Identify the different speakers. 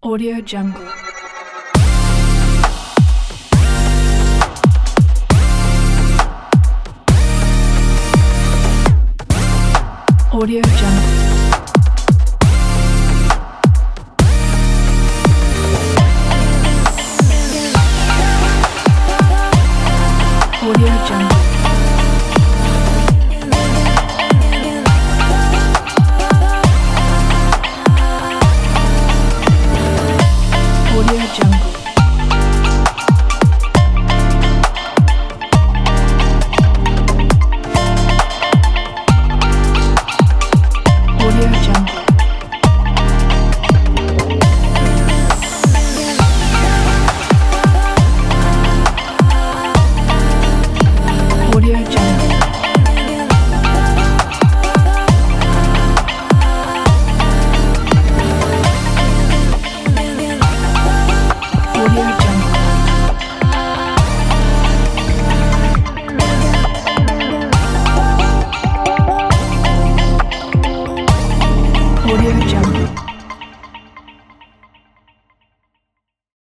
Speaker 1: Audio Jungle. Audio Jungle. Audio Jungle. Audio Jungle. Audio Jungle. Audio Jungle. Audio Jungle. Audio Jungle.